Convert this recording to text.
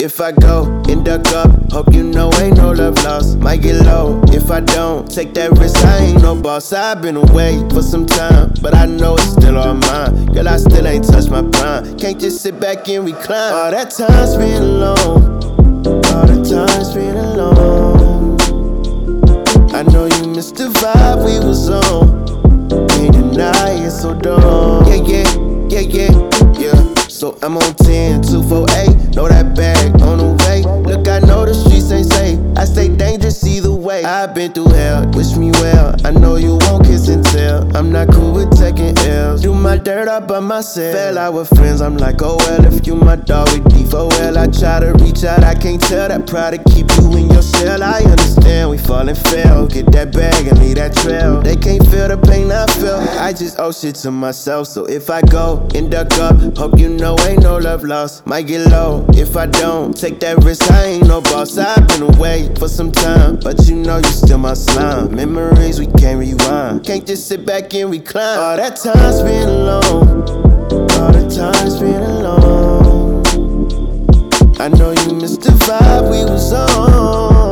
if I go and duck up. Hope you know ain't no love lost. Might get low if I don't take that risk. I ain't no boss. I've been away for some time, but I know it's still all mine. Girl, I still ain't touched my prime. Can't just sit back and recline. All that time spent alone. All the time spent alone. I know you missed the vibe we was on. Can't deny it, so don't. Yeah. So I'm on 10, 248. Know that bag on the way. Look, I know the streets ain't safe. I stay dangerous either way. I've been through hell, wish me well. I know you won't kiss and tell. I'm not cool with taking L's. Do my dirt all by myself. Fell out with friends, I'm like, oh well. If you my dog, we default well. I try to reach out, I can't tell that pride to keep you in your cell. I understand we fall and fail. Get that bag and leave that trail. They can't feel the pain I feel. I just owe shit to myself. So if I go and duck up, hope you know ain't no love lost. Might get low if I don't take that risk. I ain't no boss. I've been away for some time, but you know you still my slime. Memories we can't rewind. Can't just sit back and recline. All that time spent alone. All the time spent alone. I know you missed the vibe we was on.